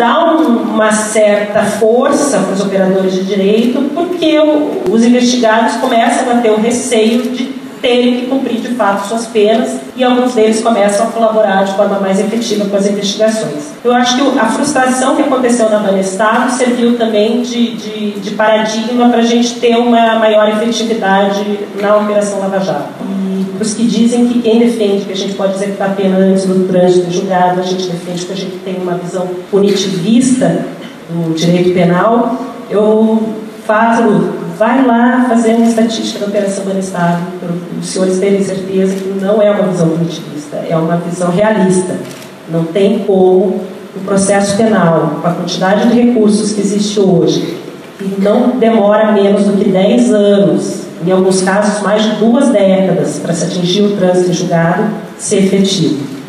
dá uma certa força para os operadores de direito, porque os investigados começam a ter o receio de terem que cumprir de fato suas penas, e alguns deles começam a colaborar de forma mais efetiva com as investigações. Eu acho que a frustração que aconteceu na Banestar serviu também de paradigma para a gente ter uma maior efetividade na Operação Lava Jato. E para os que dizem que quem defende que a gente pode executar a pena antes do trânsito julgado, a gente defende que a gente tem uma visão punitivista do direito penal, eu falo, vai lá fazer uma estatística da Operação Banestar, para os senhores terem certeza que não é uma visão punitivista, é uma visão realista. Não tem como o processo penal, com a quantidade de recursos que existe hoje, que não demora menos do que 10 anos, em alguns casos mais de 2 décadas, para se atingir o trânsito julgado, ser efetivo.